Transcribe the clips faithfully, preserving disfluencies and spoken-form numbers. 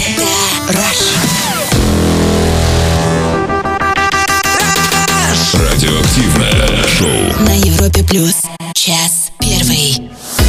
Радиоактивное шоу на Европе плюс. Час первый.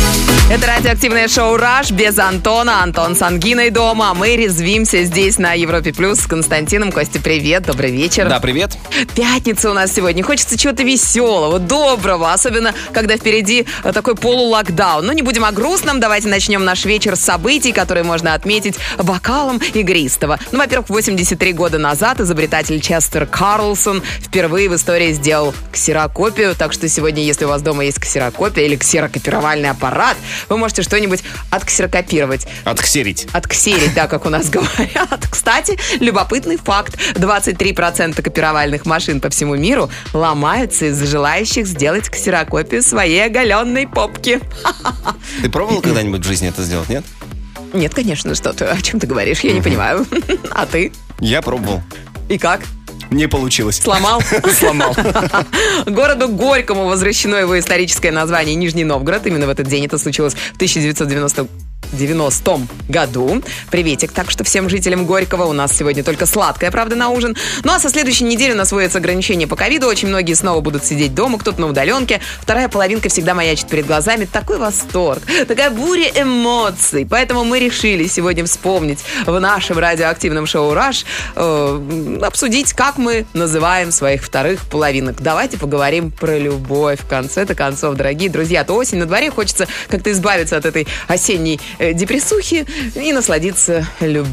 Это радиоактивное шоу «Раш» без Антона. Антон с ангиной дома. Мы резвимся здесь на Европе плюс с Константином. Костя, привет, добрый вечер. Да, привет. Пятница у нас сегодня. Хочется чего-то веселого, доброго. Особенно, когда впереди такой полулокдаун. Но не будем о грустном. Давайте начнем наш вечер с событий, которые можно отметить бокалом игристого. Ну, во-первых, восемьдесят три года назад изобретатель Честер Карлсон впервые в истории сделал ксерокопию. Так что сегодня, если у вас дома есть ксерокопия или ксерокопировальный аппарат, вы можете что-нибудь отксерокопировать. Отксерить. Отксерить, да, как у нас говорят. Кстати, любопытный факт. двадцать три процента копировальных машин по всему миру ломаются из-за желающих сделать ксерокопию своей оголенной попки. Ты пробовал когда-нибудь в жизни это сделать, нет? Нет, конечно, что ты, о чем ты говоришь, я не понимаю. А ты? Я пробовал. И как? Не получилось. Сломал? Сломал. Городу Горькому возвращено его историческое название Нижний Новгород. Именно в этот день это случилось в тысяча девятьсот девяностом году. Приветик. Так что всем жителям Горького, у нас сегодня только сладкое, правда, на ужин. Ну а со следующей недели у нас вводятся ограничения по ковиду. Очень многие снова будут сидеть дома, кто-то на удаленке. Вторая половинка всегда маячит перед глазами. Такой восторг, такая буря эмоций. Поэтому мы решили сегодня вспомнить в нашем радиоактивном шоу «Раш», э, обсудить, как мы называем своих вторых половинок. Давайте поговорим про любовь. В конце-то концов, дорогие друзья, то осень на дворе, хочется как-то избавиться от этой осенней депрессухи и насладиться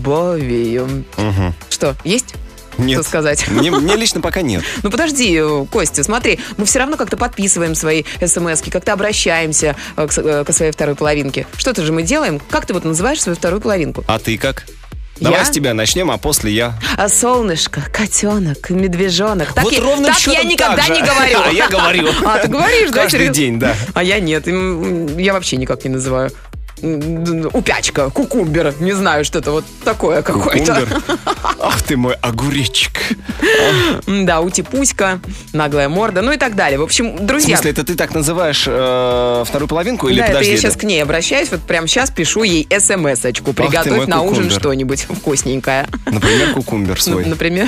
любовью. Угу. Что, есть? Нет. Что сказать? Мне, мне лично пока нет. Ну подожди, Костя, смотри, мы все равно как-то подписываем свои смски, как-то обращаемся к, к своей второй половинке. Что-то же мы делаем. Как ты вот называешь свою вторую половинку? А ты как? Давай я? с тебя начнем, а после я. А солнышко, котенок, медвежонок. Так, вот я, ровно так я никогда так не говорю. А я говорю. А ты говоришь, да? Каждый день, да. А я нет, я вообще никак не называю. Упячка, кукумбер, не знаю, что-то вот такое какое-то. Ах ты мой огуречек. Да, утипуська, наглая морда, ну и так далее. В общем, друзья... В смысле, это ты так называешь э, вторую половинку? Или да, подожди, это я это... сейчас к ней обращаюсь, вот прямо сейчас пишу ей смс-очку. Приготовь на ужин что-нибудь вкусненькое. Например, кукумбер свой. Например...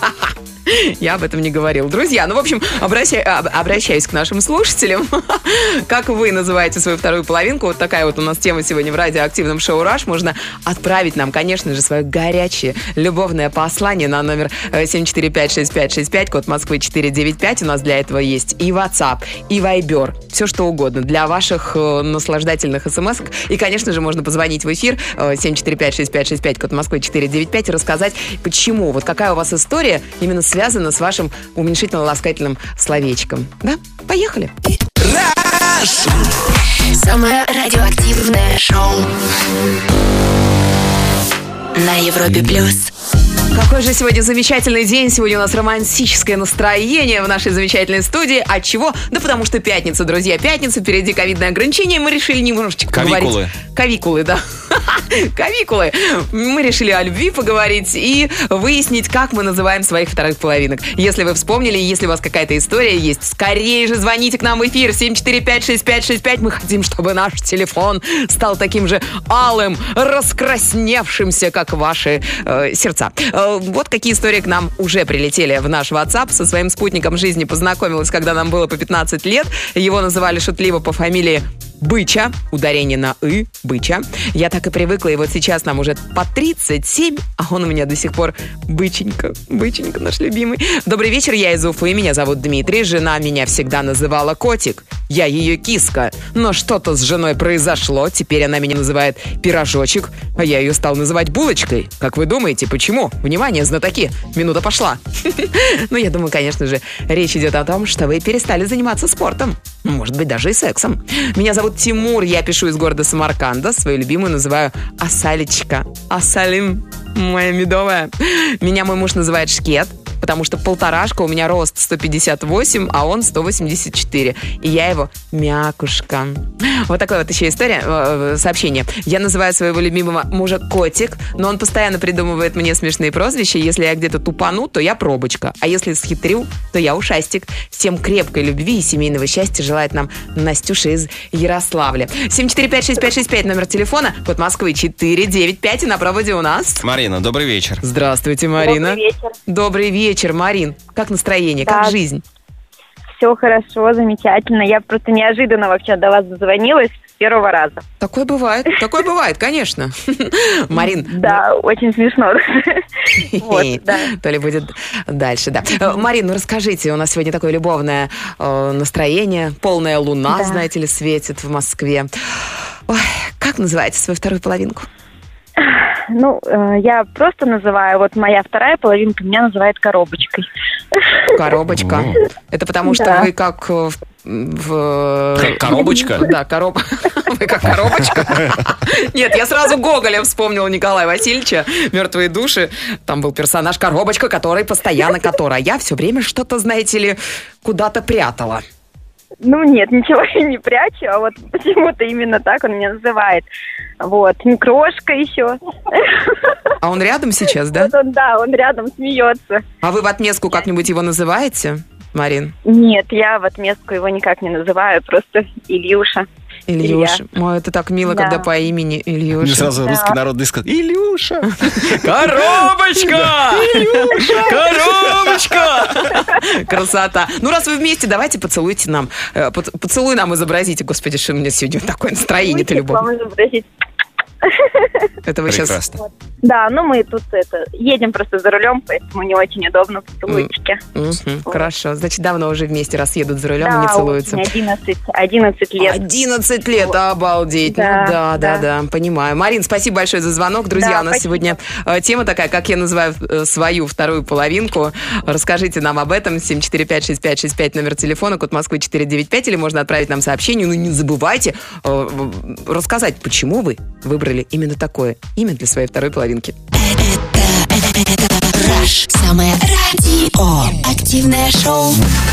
Я об этом не говорил. Друзья, ну, в общем, обращай, обращаюсь к нашим слушателям. Как вы называете свою вторую половинку? Вот такая вот у нас тема сегодня в радиоактивном шоу «Раш». Можно отправить нам, конечно же, свое горячее любовное послание на номер семь четыре пять шесть пять шесть пять, код Москвы четыре девять пять. У нас для этого есть и WhatsApp, и Viber. Все что угодно для ваших э, наслаждательных смс-ок. И, конечно же, можно позвонить в эфир э, семь четыре пять шесть пять шесть пять, код Москвы четыре девять пять, и рассказать, почему, вот какая у вас история именно связана с вашим уменьшительно-ласкательным словечком. Да? Поехали! Самое радиоактивное шоу на Европе плюс. Какой же сегодня замечательный день. Сегодня у нас романтическое настроение в нашей замечательной студии. От чего? Да потому что пятница, друзья. Пятница, впереди ковидное ограничение. Мы решили немножечко поговорить. Ковикулы. Ковикулы, да. Ковикулы. Мы решили о любви поговорить и выяснить, как мы называем своих вторых половинок. Если вы вспомнили, если у вас какая-то история есть, скорее же звоните к нам в эфир семь четыре пять шесть пять шесть пять. Мы хотим, чтобы наш телефон стал таким же алым, раскрасневшимся, как ваши э, сердца. Вот какие истории к нам уже прилетели в наш WhatsApp. Со своим спутником жизни познакомилась, когда нам было по пятнадцать лет. Его называли шутливо по фамилии Быча, ударение на «ы», Быча. Я так и привыкла, и вот сейчас нам уже по тридцать семь, а он у меня до сих пор Быченька, Быченька наш любимый. Добрый вечер, я из Уфы, меня зовут Дмитрий, жена меня всегда называла Котик, я ее киска, но что-то с женой произошло, теперь она меня называет Пирожочек, а я ее стал называть Булочкой. Как вы думаете, почему? Внимание, знатоки, минута пошла. Ну, я думаю, конечно же, речь идет о том, что вы перестали заниматься спортом, может быть, даже и сексом. Меня зовут Тимур, я пишу из города Самарканда. Свою любимую называю Асалечка. Асалим, моя медовая. Меня мой муж называет Шкет. потому что полторашка, у меня рост сто пятьдесят восемь, а он сто восемьдесят четыре. И я его мякушка. Вот такая вот еще история, э, сообщение. Я называю своего любимого мужа Котик, но он постоянно придумывает мне смешные прозвища. Если я где-то тупану, то я Пробочка. А если схитрю, то я Ушастик. Всем крепкой любви и семейного счастья желает нам Настюша из Ярославля. семь четыре пять шесть пять шесть пять номер телефона, код Москвы четыре девять пять, и на проводе у нас... Марина, добрый вечер. Здравствуйте, Марина. Добрый вечер. Добрый вечер, Марин. Как настроение, Да. как жизнь? Все хорошо, замечательно. Я просто неожиданно вообще до вас дозвонилась с первого раза. Такое бывает, такое бывает, конечно. Марин. Да, очень смешно. Вот, да. То ли будет дальше, да. Э, Марин, ну расскажите, у нас сегодня такое любовное э, настроение, полная луна, Да. знаете ли, светит в Москве. Ой, как называете свою вторую половинку? Ну, э, я просто называю, вот моя вторая половинка меня называет коробочкой. Коробочка. О. Это потому что Да. вы как э, в... в- Как коробочка? Да, короб... Вы как коробочка? Нет, я сразу Гоголя вспомнила, Николая Васильевича, «Мертвые души». Там был персонаж коробочка, который постоянно которая. Я все время что-то, знаете ли, куда-то прятала. Ну, нет, ничего я не прячу, а вот почему-то именно так он меня называет. Вот, крошка еще. А он рядом сейчас, да? Вот он, да, он рядом смеется. А вы в отместку как-нибудь его называете, Марин? Нет, я в отместку его никак не называю, просто Ильюша. Ильюша. Ой, это так мило, Да. когда по имени Мне Ильюша. сразу Да. русский народный сказал: Илюша! Коробочка! Коробочка! Красота. Ну, раз вы вместе, давайте поцелуйте нам. Э, поц- Поцелуй нам изобразите. Господи, что у меня сегодня такое настроение-то любовь. Вам изобразить. Это вы сейчас... Прекрасно. Да, ну мы тут это едем просто за рулем, поэтому не очень удобно поцелуйчики. Мгм, хорошо. Значит, давно уже вместе, раз едут за рулем и Да, не целуются. очень, одиннадцать, одиннадцать лет. одиннадцать лет, обалдеть. Да, ну да, да, да, да. понимаю. Марин, спасибо большое за звонок. Друзья, Да, у нас спасибо. сегодня э, тема такая, как я называю э, свою вторую половинку. Расскажите нам об этом. семь четыре пять шесть пять шесть пять, номер телефона, код Москвы четыре девять пять, или можно отправить нам сообщение. Ну, не забывайте э, в- рассказать, почему вы выбрали именно такое имя для своей второй половинки. Rush. Самое радио. Активное шоу.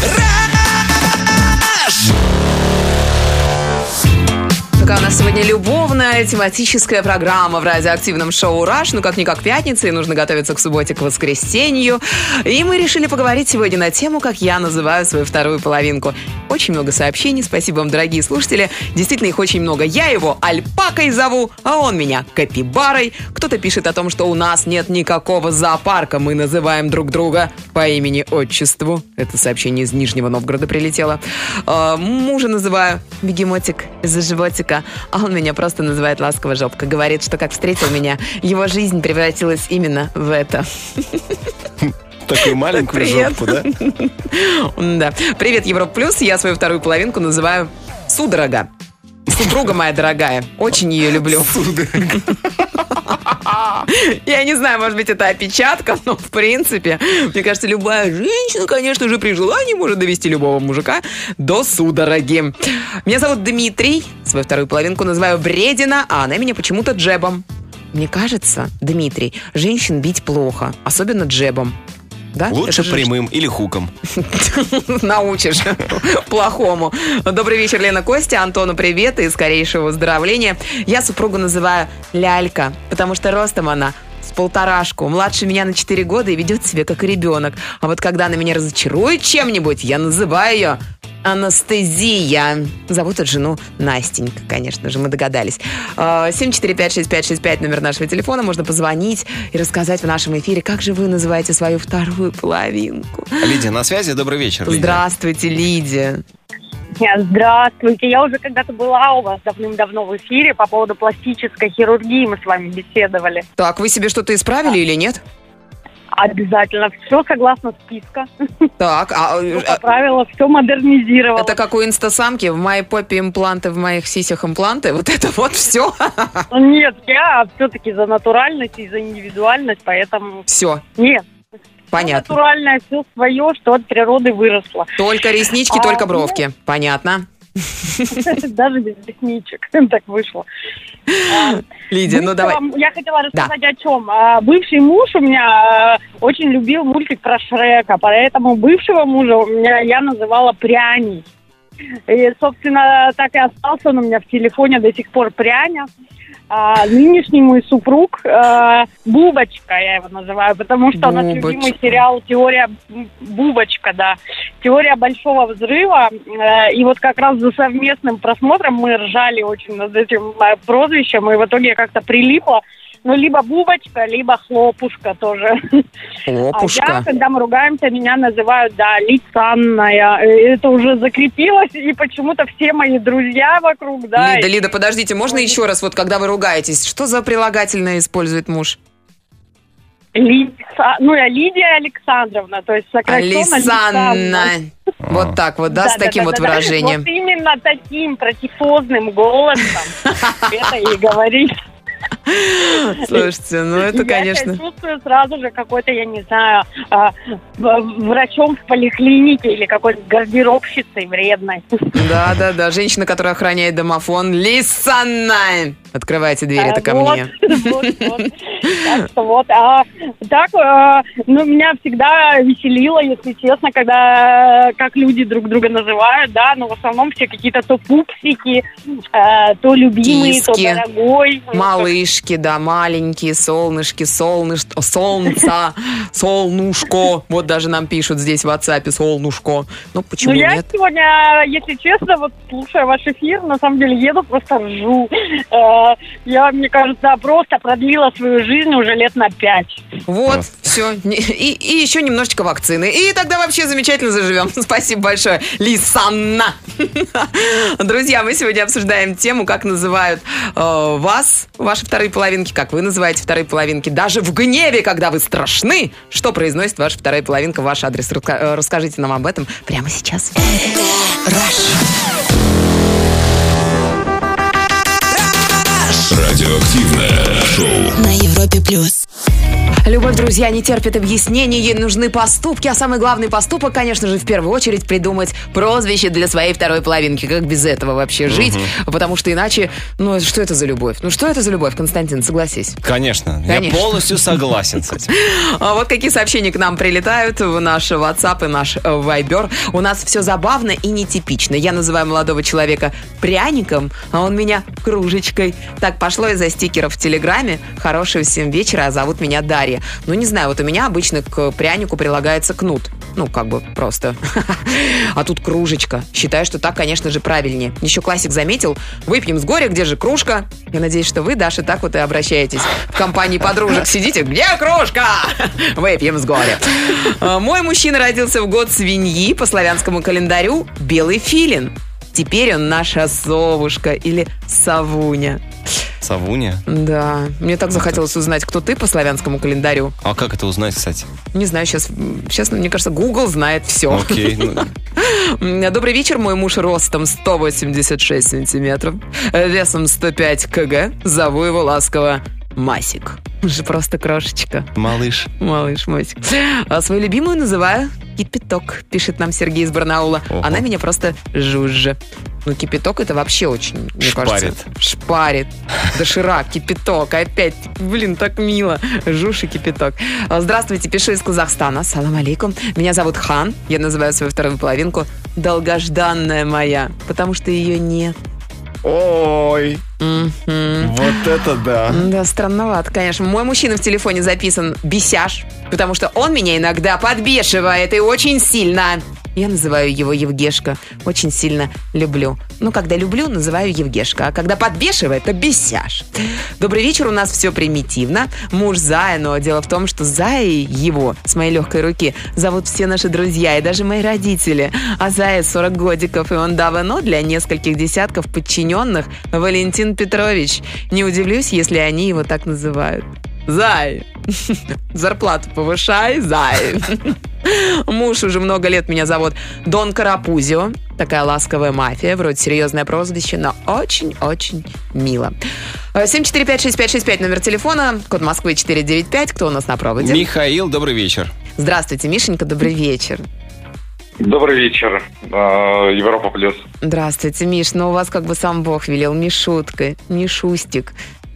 Такая у нас сегодня любовная тематическая программа в радиоактивном шоу «Раш». Ну, как-никак пятница, и нужно готовиться к субботе, к воскресенью. И мы решили поговорить сегодня на тему, как я называю свою вторую половинку. Очень много сообщений. Спасибо вам, дорогие слушатели. Действительно, их очень много. Я его Альпакой зову, а он меня Капибарой. Кто-то пишет о том, что у нас нет никакого зоопарка. Мы называем друг друга по имени-отчеству. Это сообщение из Нижнего Новгорода прилетело. Э, Мужа называю Бегемотик из-за животика, а он меня просто называет ласково жопка. Говорит, что как встретил меня, его жизнь превратилась именно в это. Такую маленькую Привет. жопку, да? Да. Привет, Европа Плюс. Я свою вторую половинку называю Судорога. Супруга моя дорогая. Очень ее люблю. Я не знаю, может быть, это опечатка, но в принципе, мне кажется, любая женщина, конечно же, при желании может довести любого мужика до судороги. Меня зовут Дмитрий, свою вторую половинку называю Бредина, а она меня почему-то Джебом. Мне кажется, Дмитрий, женщин бить плохо, особенно Джебом. Да? Лучше Это же прямым или хуком. научишь плохому. Добрый вечер, Лена, Костя. Антону привет и скорейшего выздоровления. Я супругу называю Лялька, потому что ростом она с полторашку. Младше меня на четыре года и ведет себя как ребенок. А вот когда она меня разочарует чем-нибудь, я называю ее Анастезия. Зовут эту жену Настенька, конечно же, мы догадались. семь четыре пять шесть пять шесть пять, номер нашего телефона. Можно позвонить и рассказать в нашем эфире, как же вы называете свою вторую половинку. Лидия, на связи, добрый вечер. Лидия. Здравствуйте, Лидия. Здравствуйте. Я уже когда-то была у вас давным-давно в эфире по поводу пластической хирургии. Мы с вами беседовали. Так, вы себе что-то исправили или нет? Обязательно. Все согласно списка. Так, а Все э, поправила, все модернизировала. это как у инстасамки, в моей попе импланты, в моих сисях импланты, вот это вот все. Нет, я все-таки за натуральность и за индивидуальность, поэтому Все, нет. понятно. Все натуральное, все свое, что от природы выросло. Только реснички, А, только ну, бровки. Понятно. Даже без ресничек. Так вышло. Лидия, ну давай. Я хотела рассказать о чем. Бывший муж у меня очень любил мультик про Шрека, поэтому бывшего мужа у меня я называла Пряний. И, собственно, так и остался он у меня в телефоне до сих пор, Пряня. А, нынешний мой супруг а, Бубочка, я его называю, потому что у нас любимый сериал «Теория Бубочка», да, «Теория большого взрыва». А, и вот как раз за совместным просмотром мы ржали очень над этим а, прозвищем, и в итоге я как-то прилипла. Ну, либо Бубочка, либо Хлопушка тоже. Хлопушка. А я, когда мы ругаемся, меня называют, да, лицанная. Это уже закрепилось, и почему-то все мои друзья вокруг, да. Лида, и... Лида, подождите, можно и... еще раз, вот когда вы ругаетесь, что за прилагательное использует муж? Лица... Ну, я Лидия Александровна, то есть сокращенно Лисанна. Вот так вот, да, да с да, таким да, вот да, выражением. Вот именно таким протифозным голосом это и говорит. Слушайте, ну это, конечно... Я чувствую сразу же какой-то, я не знаю, врачом в поликлинике или какой-то гардеробщицей вредной. Да-да-да, женщина, которая охраняет домофон. Лисанна! Открывайте дверь, это ко вот, мне. Вот, вот. Так что вот. А, так, а, ну, меня всегда веселило, если честно, когда как люди друг друга называют, да, но в основном все какие-то то пупсики, а, то любимые, Киски, то дорогой. малышки, да, маленькие, солнышки, солныш... солнца, солнушко. Вот даже нам пишут здесь в WhatsApp солнушко. Ну, почему ну, я нет? сегодня, если честно, вот слушая ваш эфир, на самом деле еду, просто ржу. Я, мне кажется, просто продлила свою жизнь уже лет на пять. Вот, просто. Все. И, и еще немножечко вакцины. И тогда вообще замечательно заживем. Спасибо большое, Лисанна. Друзья, мы сегодня обсуждаем тему, как называют э, вас, ваши вторые половинки, как вы называете вторые половинки. Даже в гневе, когда вы страшны, что произносит ваша вторая половинка в ваш адрес. Расскажите нам об этом прямо сейчас. Радиоактивное шоу на Европе плюс. Любовь, друзья, не терпит объяснений, ей нужны поступки, а самый главный поступок, конечно же, в первую очередь придумать прозвище для своей второй половинки. Как без этого вообще жить? Угу. Потому что иначе, ну, что это за любовь? Ну, что это за любовь, Константин, согласись? Конечно, Конечно. Я полностью согласен с этим. А вот какие сообщения к нам прилетают в наш WhatsApp и наш Viber. У нас все забавно и нетипично. Я называю молодого человека пряником, а он меня кружечкой. Так пошло из-за стикеров в Телеграме. Хорошего всем вечера, а зовут меня Дарья. Ну, не знаю, вот у меня обычно к прянику прилагается кнут. Ну, как бы просто. А тут кружечка. Считаю, что так, конечно же, правильнее. Еще классик заметил. Выпьем с горя, где же кружка? Я надеюсь, что вы, Даша, так вот и обращаетесь. В компании подружек сидите. Где кружка? Выпьем с горя. Мой мужчина родился в год свиньи по славянскому календарю. Белый филин. Теперь он наша совушка или совуня. Совуня? Да. Мне так захотелось узнать, кто ты по славянскому календарю. А как это узнать, кстати? Не знаю, сейчас, сейчас мне кажется, Google знает все. Окей. Ну... Добрый вечер. Мой муж ростом сто восемьдесят шесть сантиметров, весом сто пять килограмм. Зову его ласково Масик. Он же просто крошечка. Малыш. Малыш, Масик. А свою любимую называю Кипяток, пишет нам Сергей из Барнаула. Ого. Она меня просто Жужжа. Ну, кипяток это вообще очень, мне шпарит. кажется... Шпарит. Доширак, кипяток. Опять, блин, так мило. Жуж и кипяток. Здравствуйте, пишу из Казахстана. Салам алейкум. Меня зовут Хан. Я называю свою вторую половинку долгожданная моя, потому что ее нет. Ой, Mm-hmm. вот это да. Да, странновато, конечно. Мой мужчина в телефоне записан бесяж, потому что он меня иногда подбешивает и очень сильно. Я называю его Евгешка. Очень сильно люблю. Ну, когда люблю, называю Евгешка. А когда подбешивает, то бесяж. Добрый вечер, у нас все примитивно. Муж Зая, но дело в том, что Зая его, с моей легкой руки, зовут все наши друзья и даже мои родители. А Зая сорок годиков, и он давно для нескольких десятков подчиненных Валентин Петрович. Не удивлюсь, если они его так называют. Зай, зарплату повышай, Зай. Муж уже много лет меня зовут Дон Карапузио. Такая ласковая мафия, вроде серьезное прозвище, но очень-очень мило. семь четыре пять шесть пять шесть пять номер телефона, код Москвы четыре девять пять. Кто у нас на проводе? Михаил, добрый вечер. Здравствуйте, Мишенька, добрый вечер. Добрый вечер, э, Европа Плюс. Здравствуйте, Миш. Ну, у вас как бы сам Бог велел. Мишутка, Мишустик.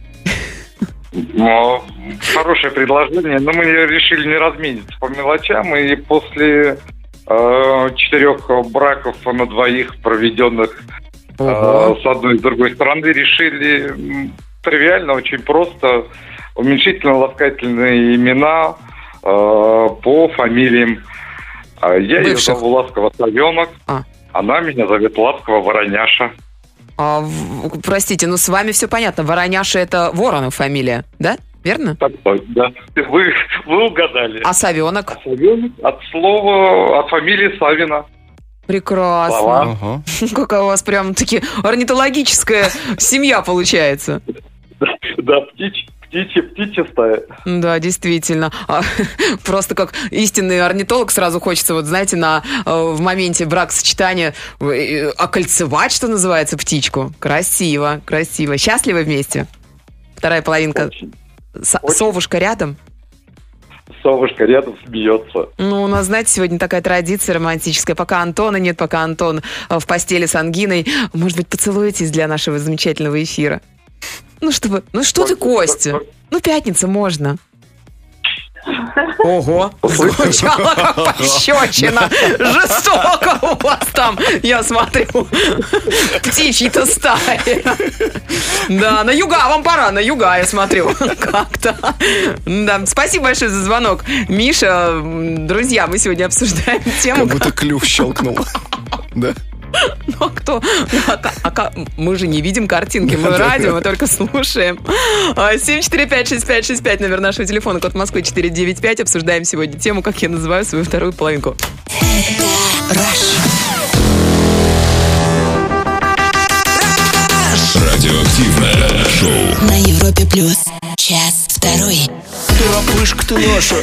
Ну, хорошее предложение, но мы решили не размениться по мелочам, и после э, четырех браков на двоих, проведенных э, с одной и с другой стороны, решили м, тривиально, очень просто, уменьшительно-ласкательные имена э, по фамилиям. А Я ее Бывших. зову Ласково Совенок, А. она меня зовет Ласково Вороняша. А, в- простите, ну с вами все понятно. Вороняша — это Воронов фамилия, да? Верно? Так, да. Вы, вы угадали. А Совенок? Совенок от слова, от фамилии Савина. Прекрасно. Слова. Ага. Какая у вас прям таки орнитологическая семья получается. Да, птичь, птичья, птичья стая. Да, действительно. А, просто как истинный орнитолог сразу хочется, вот знаете, на, э, в моменте бракосочетания э, окольцевать, что называется, птичку. Красиво, красиво. Счастливы вместе? Вторая половинка. Очень. С- очень. совушка рядом? Совушка рядом смеется. Ну, у нас, знаете, сегодня такая традиция романтическая. Пока Антона нет, пока Антон э, в постели с ангиной, может быть, поцелуетесь для нашего замечательного эфира? Ну, чтобы... Ну, что ты, Костя? Ну, пятница, можно. Ого, звучало как пощечина. Жестоко у вас там, я смотрю. Птичьи-то стаи. Да, на юга, вам пора, на юга, я смотрю. Как-то. Да, спасибо большое за звонок. Миша, м, друзья, мы сегодня обсуждаем тему... Как будто клюв щелкнул. Да. Ну, а кто? А ка- а ка- мы же не видим картинки, мы радио, мы только слушаем. А, семь четыре пять шесть пять шесть пять, номер нашего телефона, код Москвы четыре девять пять. Обсуждаем сегодня тему, как я называю свою вторую половинку. Радиоактивное шоу. На Европе плюс. Час второй. Торопышка ты наша.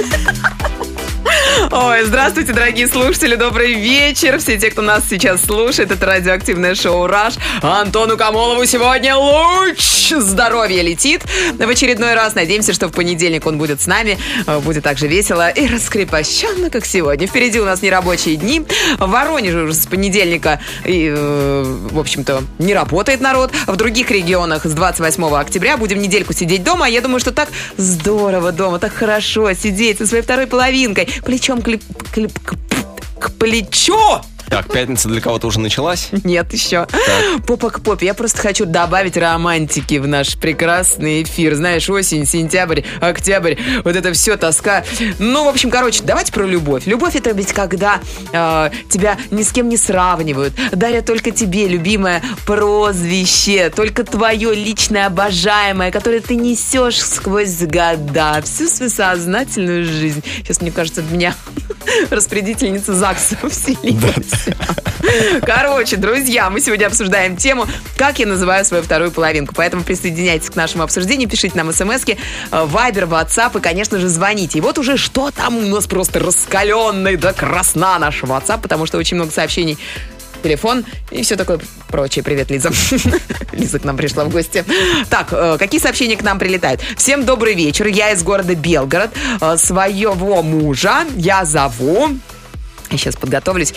Ой, здравствуйте, дорогие слушатели, добрый вечер. Все те, кто нас сейчас слушает, это радиоактивное шоу «Раш». Антону Камолову сегодня луч здоровья летит. В очередной раз надеемся, что в понедельник он будет с нами. Будет так же весело и раскрепощенно, как сегодня. Впереди у нас нерабочие дни. В Воронеже уже с понедельника, и, э, в общем-то, не работает народ. В других регионах с двадцать восьмого октября будем недельку сидеть дома. Я думаю, что так здорово дома, так хорошо сидеть со своей второй половинкой. Плечом к, лип- к лип- к- к плечу. Так, пятница для кого-то уже началась? Нет еще. Попа к попе. Я просто хочу добавить романтики в наш прекрасный эфир. Знаешь, осень, сентябрь, октябрь, вот это все, тоска. Ну, в общем, короче, давайте про любовь. Любовь — это ведь когда э, тебя ни с кем не сравнивают, дарят только тебе любимое прозвище, только твое личное обожаемое, которое ты несешь сквозь года, всю свою сознательную жизнь. Сейчас, мне кажется, в меня распорядительница ЗАГСа вселилась. Короче, друзья, мы сегодня обсуждаем тему, как я называю свою вторую половинку. Поэтому присоединяйтесь к нашему обсуждению, пишите нам смски, вайбер, ватсап и, конечно же, звоните. И вот уже что там у нас просто раскаленный до красна наш ватсап, потому что очень много сообщений, телефон и все такое прочее. Привет, Лиза. Лиза к нам пришла в гости. Так, э, какие сообщения к нам прилетают? Всем добрый вечер. Я из города Белгород. Э, своего мужа я зову... Я сейчас подготовлюсь.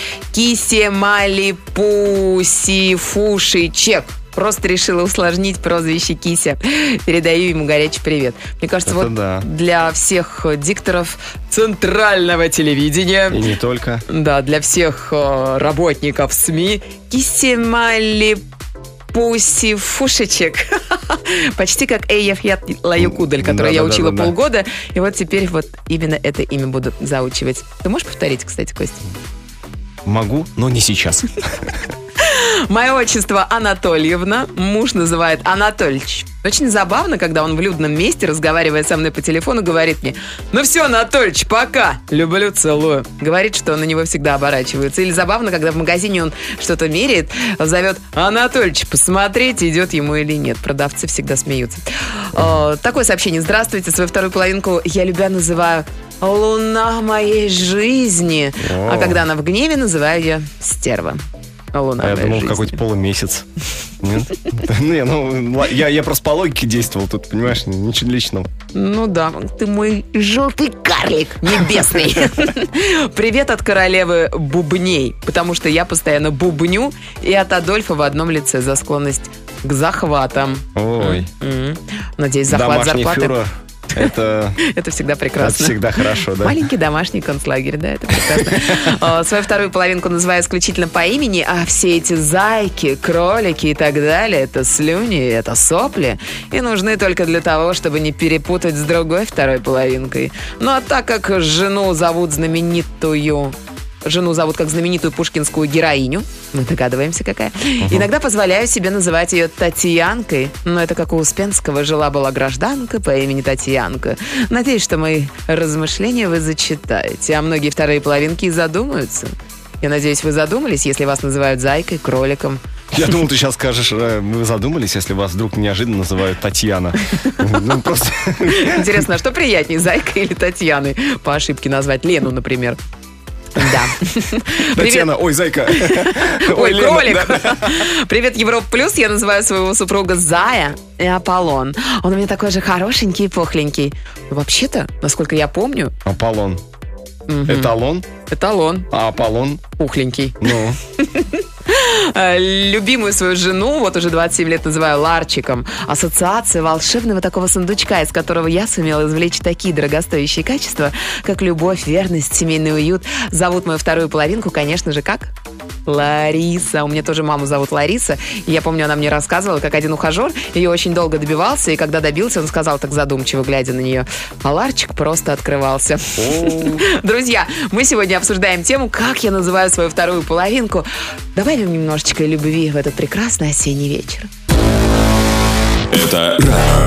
Кися-мали-пуси-фуши-чек. Просто решила усложнить прозвище Кися. Передаю ему горячий привет. Мне кажется, Это вот да. для всех дикторов центрального телевидения, И не только. да, для всех э, работников СМИ, Кися-мали пуси-фушечек. Почти как Эйев Яд Лаюкудель, который я учила Да-да-да-да-да. полгода. И вот теперь вот именно это имя буду заучивать. Ты можешь повторить, кстати, Костя? Могу, но не сейчас. Мое отчество Анатольевна, муж называет Анатольевич. Очень забавно, когда он в людном месте, разговаривая со мной по телефону, говорит мне: ну все, Анатольевич, пока, люблю, целую. Говорит, что на него всегда оборачиваются. Или забавно, когда в магазине он что-то меряет, зовет: Анатольевич, посмотреть, идет ему или нет. Продавцы всегда смеются. О, такое сообщение: здравствуйте, свою вторую половинку я любя называю луна моей жизни. О. А когда она в гневе, называю ее стерва. Луна А я думал, жизни. какой-то полумесяц. Нет? Не, ну, я, я просто по логике действовал тут, понимаешь, ничего личного. Ну да, ты мой желтый карлик небесный. Привет от королевы бубней, потому что я постоянно бубню, и от Адольфа в одном лице за склонность к захватам. Ой, М-м. Надеюсь, захват домашний зарплаты. фюрер, это, Это всегда это прекрасно. всегда хорошо, да. Маленький домашний концлагерь, да, это прекрасно. А, Свою вторую половинку называю исключительно по имени, а все эти зайки, кролики и так далее, это слюни, это сопли, и нужны только для того, чтобы не перепутать с другой второй половинкой. Ну а так как жену зовут знаменитую... Жену зовут как знаменитую пушкинскую героиню. Мы догадываемся, какая. Иногда позволяю себе называть ее Татьянкой. Но это как у Успенского. Жила-была гражданка по имени Татьянка. Надеюсь, что мои размышления вы зачитаете. А многие вторые половинки и задумаются. Я надеюсь, вы задумались, если вас называют зайкой, кроликом. Я думал, ты сейчас скажешь, э, вы задумались, если вас вдруг неожиданно называют Татьяна. Ну, просто... Интересно, а что приятнее, зайкой или Татьяной? По ошибке назвать Лену, например. Да. Привет. Татьяна, ой, зайка. Ой, Лена, кролик. да. Привет, Европа Плюс. Я называю своего супруга Зая и Аполлон. Он у меня такой же хорошенький и пухленький. Вообще-то, насколько я помню, Аполлон. Эталон, эталон а Аполлон, пухленький. ну... Э, Любимую свою жену, вот уже двадцать семь лет, называю Ларчиком. Ассоциация волшебного такого сундучка, из которого я сумела извлечь такие дорогостоящие качества, как любовь, верность, семейный уют. Зовут мою вторую половинку, конечно же, как? Лариса. У меня тоже маму зовут Лариса. И я помню, она мне рассказывала, как один ухажер ее очень долго добивался, и когда добился, он сказал так задумчиво, глядя на нее: а Ларчик просто открывался. Друзья, мы сегодня обсуждаем тему, как я называю свою вторую половинку. Добавим немножечко любви в этот прекрасный осенний вечер. Это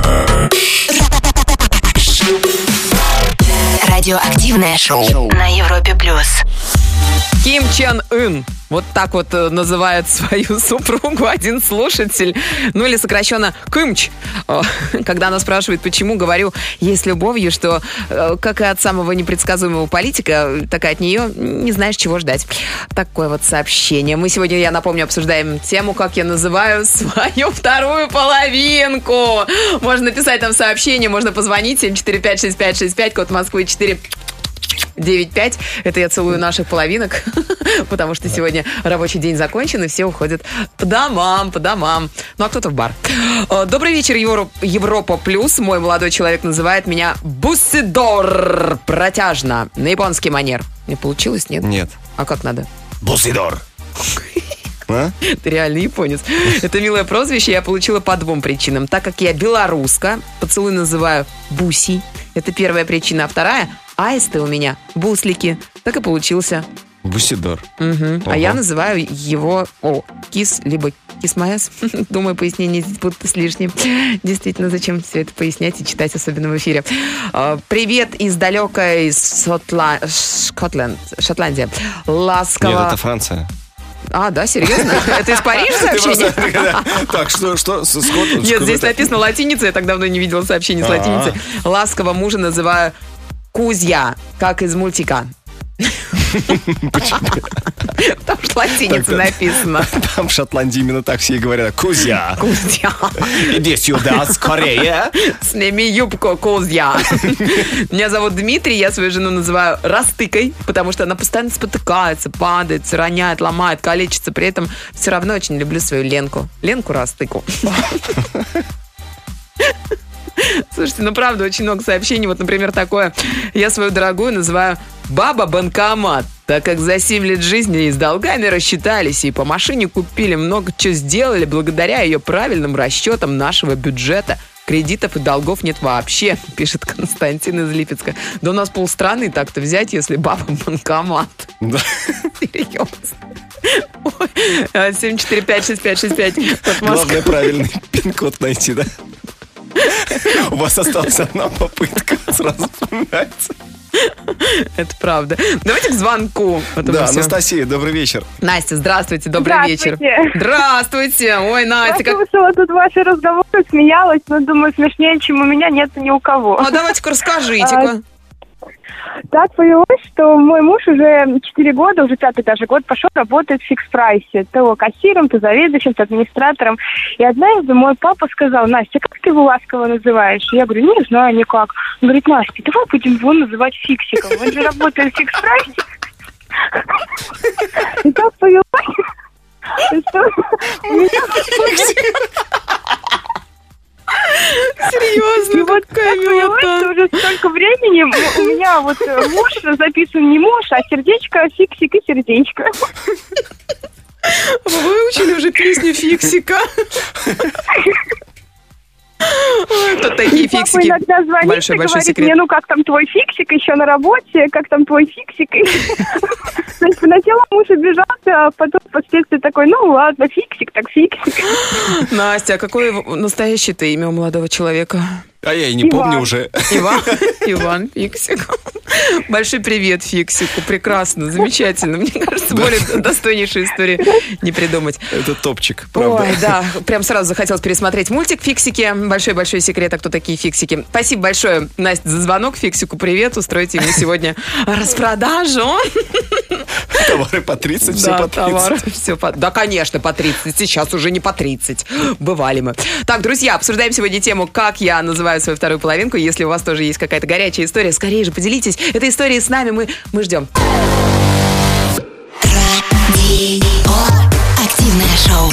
Радиоактивное шоу на Европе плюс. Ким Чен Ын. Вот так вот э, называет свою супругу один слушатель. Ну или сокращенно Кымч. Э, Когда она спрашивает, почему, говорю ей с любовью, что, э, как и от самого непредсказуемого политика, так и от нее не знаешь, чего ждать. Такое вот сообщение. Мы сегодня, я напомню, обсуждаем тему, как я называю свою вторую половинку. Можно написать там сообщение, можно позвонить семь четыре пять шесть пять шесть пять, код Москвы четыре девять пять. Это я целую наших половинок, потому что сегодня рабочий день закончен, и все уходят по домам, по домам. Ну, а кто-то в бар. Добрый вечер, Евро- Европа Плюс. Мой молодой человек называет меня Бусидор. Протяжно. На японский манер. Не получилось, нет? Нет. А как надо? Бусидор. А? Ты реально японец. Это милое прозвище я получила по двум причинам. Так как я белоруска, поцелуй называю Буси. Это первая причина. А вторая — аисты у меня буслики. Так и получился. Бусидор. Мгм. А Ого. я называю его о, кис, либо кисмаэс. Думаю, пояснение здесь будут с лишним. Действительно, зачем все это пояснять и читать, особенно в эфире. А, Привет из далекой Сотла... Шотланд... Шотландия. Ласково... Нет, это Франция. А, да, серьезно? Это из Парижа сообщение? Так, что, что, с Скотланд? Нет, здесь написано латиница. Я так давно не видела сообщений с А-а. латиницей. Ласково мужа называю Кузья, как из мультика. Там же латиница написано. Там в Шотландии именно так все и говорят. Кузя, Кузья. иди сюда, скорее. Сними юбку, Кузья. Меня зовут Дмитрий, я свою жену называю Растыкой, потому что она постоянно спотыкается, падает, роняет, ломает, калечится. При этом все равно очень люблю свою Ленку. Ленку Растыку. Слушайте, ну правда, очень много сообщений. Вот, например, такое. Я свою дорогую называю Баба-банкомат, так как за семь лет жизни и с долгами рассчитались, и по машине купили, много чего сделали благодаря ее правильным расчетам нашего бюджета. Кредитов и долгов нет вообще, пишет Константин из Липецка. Да у нас полстраны так-то взять, если баба-банкомат. Да. Серьезно. Ой, семь четыре пять шесть пять шесть пять. Главное правильный пин-код найти, да? У вас осталась одна попытка, сразу вспоминается. Это правда. Давайте к звонку. Потом Да, всё. Анастасия, добрый вечер. Настя, здравствуйте, добрый вечер. Здравствуйте. Здравствуйте. Ой, Настя, Я как... слушала тут ваши разговоры, смеялась, но думаю, смешнее, чем у меня, нет ни у кого. А давайте-ка расскажите-ка. Так повелось, что мой муж уже четыре года, уже пятый даже год пошел, работает в фикс-прайсе. То кассиром, то заведующим, то администратором. И однажды мой папа сказал: Настя, как ты его ласково называешь? Я говорю: не знаю никак. Он говорит: Настя, давай будем его называть Фиксиком. Он же работает в фикс-прайсе. И так повелось, что у меня... Серьезно, вот какая милота. Уже столько времени у меня вот муж записан не муж, а сердечко, Фиксик и сердечко. Вы выучили уже песню Фиксика? Тут такие фиксики. Папа иногда звонит большой, и большой говорит секрет. мне: ну как там твой Фиксик, еще на работе, как там твой Фиксик? Значит, поначалу муж обижался, а потом впоследствии такой: ну ладно, Фиксик, так Фиксик. Настя, а какое настоящее-то имя у молодого человека? А я и не Иван. помню уже. Иван, Иван Фиксик. Большой привет Фиксику. Прекрасно, замечательно. Мне кажется, более достойнейшей истории не придумать. Это топчик, правда. Ой, да, прям сразу захотелось пересмотреть мультик «Фиксики». Большой-большой секрет, а кто такие фиксики. Спасибо большое, Настя, за звонок. Фиксику привет. Устройте ему сегодня распродажу. Товары по тридцать, все Да, по тридцать. товары, все по... Да, конечно, по тридцать. Сейчас уже не по тридцать. Бывали мы. Так, друзья, обсуждаем сегодня тему, как я называю свою вторую половинку. Если у вас тоже есть какая-то горячая история, скорее же поделитесь этой историей с нами. Мы, мы ждем. Активное шоу.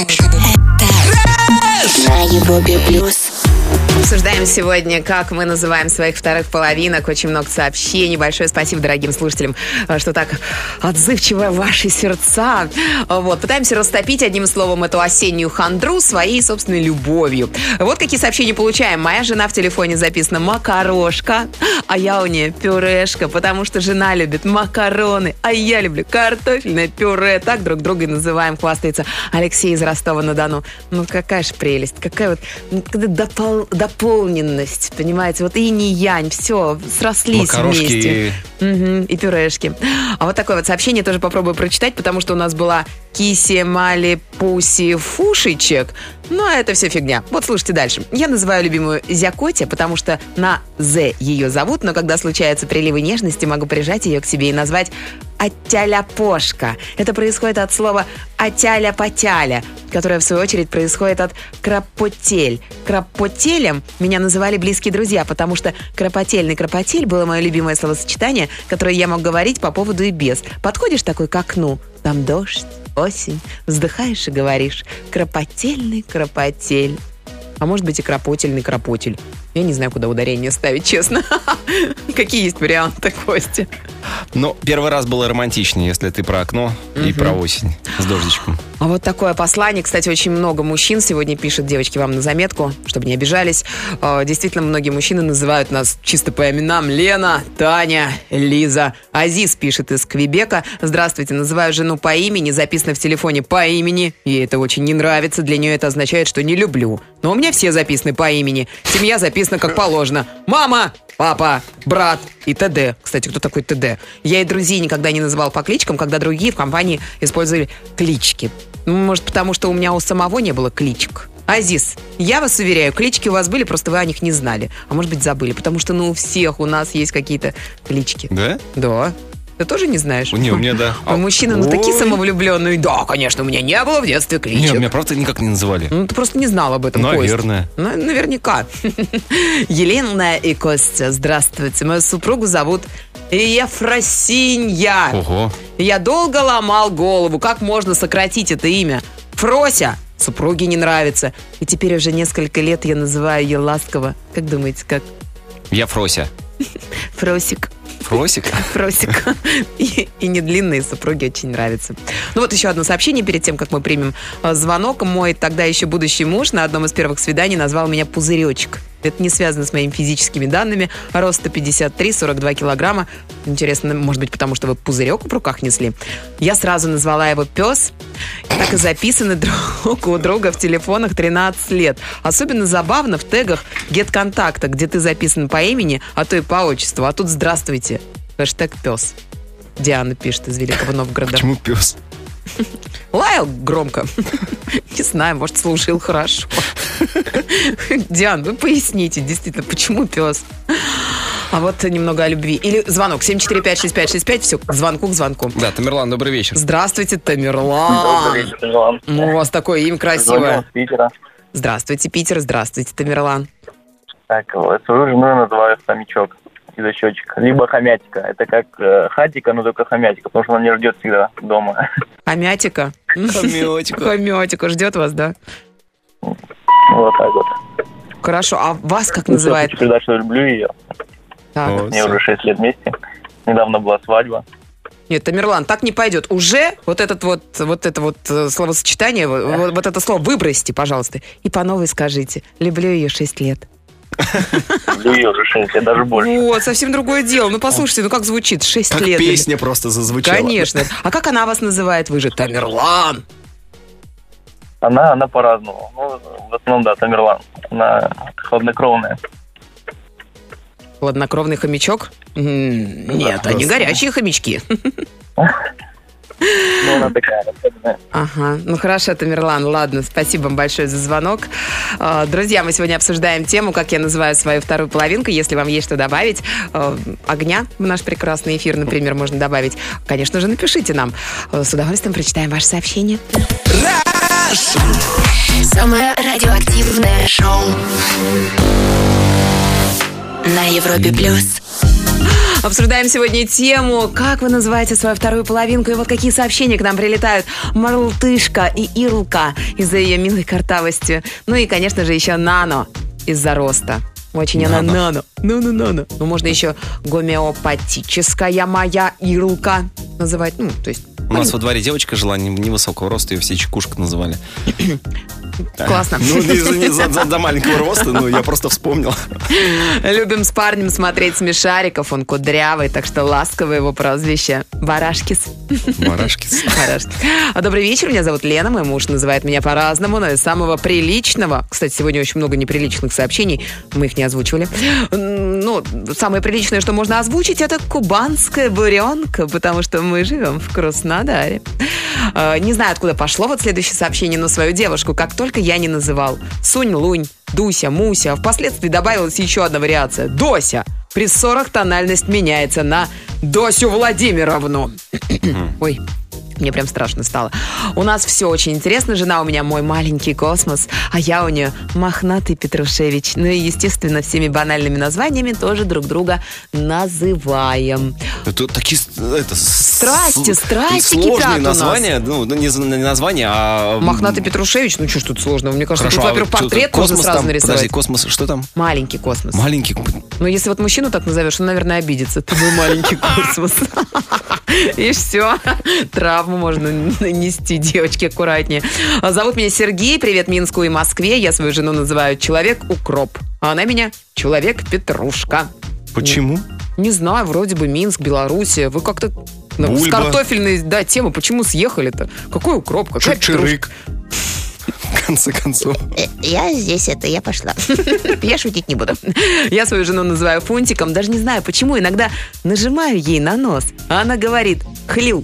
Это на Европе плюс. Обсуждаем сегодня, как мы называем своих вторых половинок. Очень много сообщений. Большое спасибо дорогим слушателям, что так отзывчивы ваши сердца. Вот. Пытаемся растопить одним словом эту осеннюю хандру своей собственной любовью. Вот какие сообщения получаем. Моя жена в телефоне записана макарошка, а я у нее пюрешка, потому что жена любит макароны, а я люблю картофельное пюре. Так друг друга и называем, хвастается Алексей из Ростова-на-Дону. Ну какая же прелесть, какая вот когда допол... дополненность, понимаете, вот инь и янь, все, срослись Макарошки вместе. Угу, и пюрешки. А вот такое вот сообщение тоже попробую прочитать, потому что у нас была Киси, Мали, Пуси, Фушичек. Но это все фигня. Вот слушайте дальше. Я называю любимую Зякотя, потому что на «З» ее зовут, но когда случаются приливы нежности, могу прижать ее к себе и назвать «Атяля-пошка». Это происходит от слова «атяля-потяля», которое, в свою очередь, происходит от «кропотель». Кропотелем меня называли близкие друзья, потому что «кропотельный кропотель» было мое любимое словосочетание, которое я мог говорить по поводу и без. Подходишь такой к окну, там дождь, осень, вздыхаешь и говоришь «кропотельный кропотель». А может быть и кропотельный кропотель. Я не знаю, куда ударение ставить, честно. Какие есть варианты, Костя? Ну, первый раз было романтичнее, если ты про окно и про осень с дождичком. А вот такое послание. Кстати, очень много мужчин сегодня пишет, девочки, вам на заметку, чтобы не обижались. Действительно, многие мужчины называют нас чисто по именам. Лена, Таня, Лиза. Азиз пишет из Квебека. Здравствуйте, называю жену по имени, записано в телефоне по имени. Ей это очень не нравится, для нее это означает, что не люблю. Но у меня все записаны по имени. Семья записана как положено. Мама, папа, брат и т.д. Кстати, кто такой т.д.? Я и друзей никогда не называл по кличкам, когда другие в компании использовали клички. Может, потому что у меня у самого не было кличек. Азиз, я вас уверяю, клички у вас были, просто вы о них не знали. А может быть, забыли, потому что, ну, у всех у нас есть какие-то клички. Да? Да. Ты тоже не знаешь? Не, у меня да. А мужчины, ну, такие самовлюбленные. Да, конечно, у меня не было в детстве кличек. Нет, меня правда никак не называли. Ну, ты просто не знал об этом, Наверное. Кость. Ну, наверняка. Елена и Костя, здравствуйте. Мою супругу зовут Ефросинья. Ого. Я долго ломал голову, как можно сократить это имя. Фрося. Супруге не нравится. И теперь уже несколько лет я называю ее ласково. Как думаете, как? Я Фрося. Фросик. Фросик? Фросик. И, и не длинные супруги очень нравятся. Ну вот еще одно сообщение перед тем, как мы примем звонок. Мой тогда еще будущий муж на одном из первых свиданий назвал меня Пузыречек. Это не связано с моими физическими данными. Рост сто пятьдесят три, сорок два килограмма. Интересно, может быть, потому что вы пузырек в руках несли? Я сразу назвала его Пес. Так и записаны друг у друга в телефонах тринадцать лет. Особенно забавно в тегах GetContact, где ты записан по имени, а то и по отчеству. А тут здравствуйте. Хэштег Пес. Диана пишет из Великого Новгорода. Почему пес? Лаял громко. Не знаю, может, слушал хорошо. Диан, вы поясните, действительно, почему пес? А вот немного о любви. Или звонок семь четыре пять шесть пять шесть пять. Все, к звонку, к звонку. Да, Тамерлан, добрый вечер. Здравствуйте, Тамерлан. Добрый вечер, Тамерлан. Ну, у вас такое имя Звоню красивое. с Питера. Здравствуйте, Питер. Здравствуйте, Тамерлан. Так, вот, свою жену я называю хомячок из-за счетчик. Либо хомятика. Это как э, хатика, но только хомятика, потому что она не ждет всегда дома. Хомятика. Хомятика. Хомятика ждет вас, да? Вот так вот. Хорошо. А вас как Ну, называют? Хочу передать, что люблю ее. Так. Вот. Мне уже шесть лет вместе. Недавно была свадьба. Нет, Тамерлан, так не пойдет. Уже вот этот вот, вот это вот э, словосочетание, вот, вот это слово выбросьте, пожалуйста, и по новой скажите. Люблю ее шесть лет. Люблю ее уже шесть лет, даже больше. Вот, совсем другое дело. Ну, послушайте, ну как звучит? Шесть Как лет. песня просто зазвучала. Конечно. А как она вас называет? Вы же Тамерлан. Она, она по-разному. Ну, в основном, да, Тамерлан. Она хладнокровная. Хладнокровный хомячок? М, Нет, они горячие хомячки. Ну, она такая особенная. Ага, ну хорошо, Тамерлан, ладно, спасибо вам большое за звонок. А, Друзья, мы сегодня обсуждаем тему, как я называю свою вторую половинку. Если вам есть что добавить, а, огня в наш прекрасный эфир, например, можно добавить, конечно же, напишите нам. А, С удовольствием прочитаем ваше сообщение. Самое радиоактивное шоу на Европе плюс. Обсуждаем сегодня тему, как вы называете свою вторую половинку. И вот какие сообщения к нам прилетают. Марлтышка и Ирлка из-за ее милой картавости. Ну и, конечно же, еще Нано из-за роста. Очень она нано. Нано-нано. Ну, можно еще гомеопатическая моя Ирлка называть. Ну, то есть... У нас во дворе девочка жила не- невысокого роста, ее все Чекушка называли. Классно. Ну, не за, не за- за- до маленького роста, но я просто вспомнил. Любим с парнем смотреть смешариков. Он кудрявый, так что ласковое его прозвище Барашкис. Барашкис. Барашкис. А добрый вечер, меня зовут Лена. Мой муж называет меня по-разному, но из самого приличного. Кстати, сегодня очень много неприличных сообщений. Мы их не озвучивали. Ну, самое приличное, что можно озвучить, это кубанская буренка, потому что мы живем в Краснодаре. Э, Не знаю, откуда пошло вот следующее сообщение, но свою девушку как только я не называл. Сунь-лунь, Дуся, Муся. Впоследствии добавилась еще одна вариация. Дося. При ссорах тональность меняется на Досю Владимировну. Ой, мне прям страшно стало. У нас все очень интересно. Жена у меня мой маленький космос, а я у нее мохнатый Петрушевич. Ну и, естественно, всеми банальными названиями тоже друг друга называем. Это такие... Это, Страсти, страсти кипят сложные у нас. названия. Ну, ну, не, за- не названия, а... Мохнатый Петрушевич, ну что ж тут сложного? Мне кажется, Хорошо, тут, а во-первых, что-то портрет можно космос сразу там, нарисовать. Подожди, космос, что там? Маленький космос. Маленький. Ну, если вот мужчину так назовешь, он, наверное, обидится. Ты мой маленький космос. И все. Травму можно нести, девочки, аккуратнее. Зовут меня Сергей. Привет Минску и Москве. Я свою жену называю Человек-укроп. А она меня Человек-петрушка. Почему? Не знаю, вроде бы Минск, Белоруссия. Вы как-то ну, с Бульба. картофельной да, темы. Почему съехали-то? Какой укроп? Какая петрушка? Чичирык. В конце концов. Я здесь это, я пошла. Я шутить не буду. Я свою жену называю Фунтиком. Даже не знаю, почему. Иногда нажимаю ей на нос, а она говорит «хлю».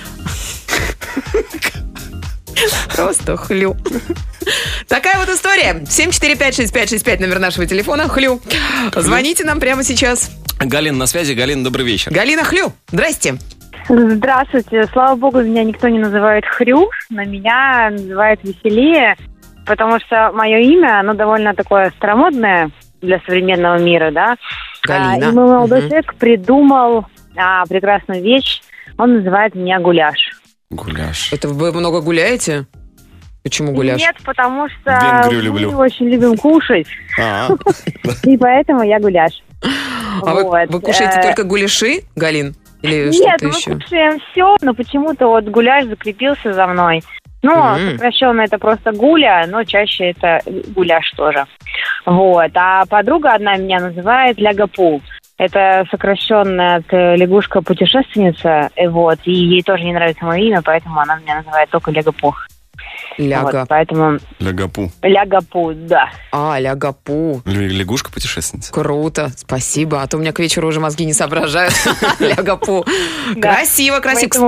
Просто хлю. Такая вот история. семь четыре пять шесть пять шесть пять, номер нашего телефона. Хлю. Звоните нам прямо сейчас. Галина на связи. Галина, добрый вечер. Галина, хлю. Здрасте. Здравствуйте. Слава богу, меня никто не называет Хрю, но меня называют веселее, потому что мое имя, оно довольно такое старомодное для современного мира, да. Галина. А, и мой молодой Мгм. человек придумал а, прекрасную вещь. Он называет меня Гуляш. Гуляш. Это вы много гуляете? Почему гуляш? Нет, потому что Венгрию мы люблю. очень любим кушать, А, и поэтому я Гуляш. А вы, Вот. вы кушаете Э, только гуляши, Галин? Или Нет, что-то мы еще? кушаем все, но почему-то вот Гуляш закрепился за мной. Ну, Мгм. сокращенно это просто Гуля, но чаще это Гуляш тоже. Вот. А подруга одна меня называет Лягапу. Это сокращенно от э, лягушка-путешественница. И вот. И ей тоже не нравится мое имя, поэтому она меня называет только Лягапу. Ляга. Вот, поэтому Лягапу. Лягапу, да. А, Лягапу. Лю- Лягушка-путешественница. Круто, спасибо. А то у меня к вечеру уже мозги не соображают. Лягапу. Да. Красиво, красиво. Поэтому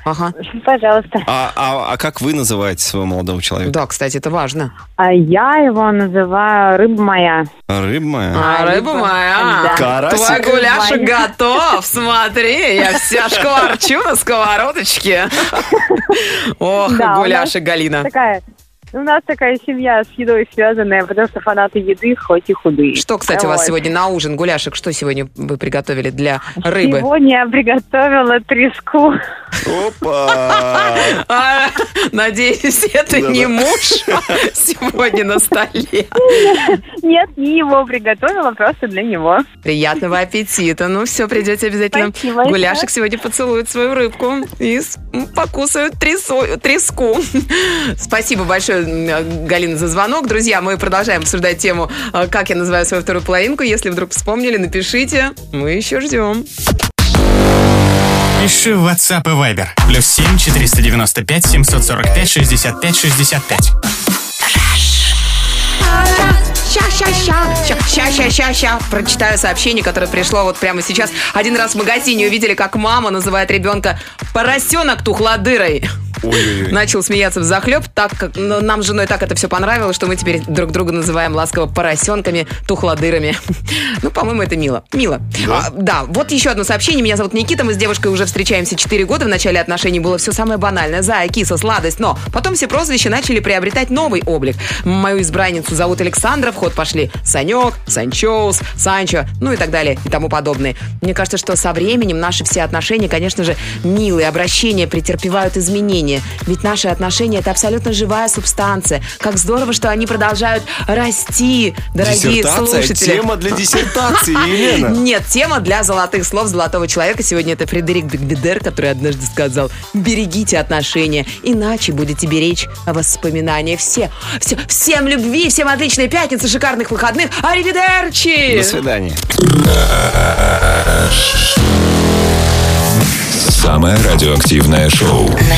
Ага. Пожалуйста. А, а, а как вы называете своего молодого человека? Да, кстати, это важно. А я его называю рыба моя. Рыба моя. А, рыба либо- моя. да. Карасик. Твой гуляшек Моя. готов. Смотри, я вся шкварчу на сковородочке. Ох, Да, у гуляшек, нас Галина. Такая, у нас такая семья с едой связанная, потому что фанаты еды, хоть и худые. Что, кстати, у вас Вот. сегодня на ужин, гуляшек? Что сегодня вы приготовили для рыбы? Сегодня я приготовила треску. Опа! А, надеюсь, это Да-да. не муж сегодня на столе. Нет, не его приготовила, просто для него. Приятного аппетита. Ну все, придете обязательно. Спасибо большое. Гуляшек сегодня поцелует свою рыбку и с- м, покусают трясу- треску. Спасибо большое, м, Галина, за звонок. Друзья, мы продолжаем обсуждать тему, э, как я называю свою вторую половинку. Если вдруг вспомнили, напишите. Мы еще ждем. Пиши в WhatsApp и Viber. Плюс семь четыреста девяносто пять семьсот сорок пять шестьдесят пять шестьдесят пять. Ща-ща-ща-ща-ща-ща-ща. Прочитаю сообщение, которое пришло вот прямо сейчас. Один раз в магазине увидели, как мама называет ребенка поросенок тухлодырой. Ой-ой-ой. Начал смеяться взахлеб, так как ну, нам с женой так это все понравилось, что мы теперь друг друга называем ласково поросенками, тухлодырами. Ну, по-моему, это мило. Мило. Да? А, да, вот еще одно сообщение. Меня зовут Никита, мы с девушкой уже встречаемся четыре года. В начале отношений было все самое банальное. Зая, киса, сладость. Но потом все прозвища начали приобретать новый облик. Мою избранницу зовут Александра, в ход пошли Санек, Санчоус, Санчо, ну и так далее, и тому подобное. Мне кажется, что со временем наши все отношения, конечно же, милые, обращения претерпевают изменения. Ведь наши отношения — это абсолютно живая субстанция. Как здорово, что они продолжают расти, дорогие Диссертация, слушатели. тема для диссертации, Елена. Нет, тема для золотых слов золотого человека. Сегодня это Фредерик Бекбедер, который однажды сказал: берегите отношения, иначе будете беречь воспоминания. Все, все, всем любви, всем отличной пятницы, шикарных выходных. Аривидерчи! До свидания. Самое радиоактивное шоу. На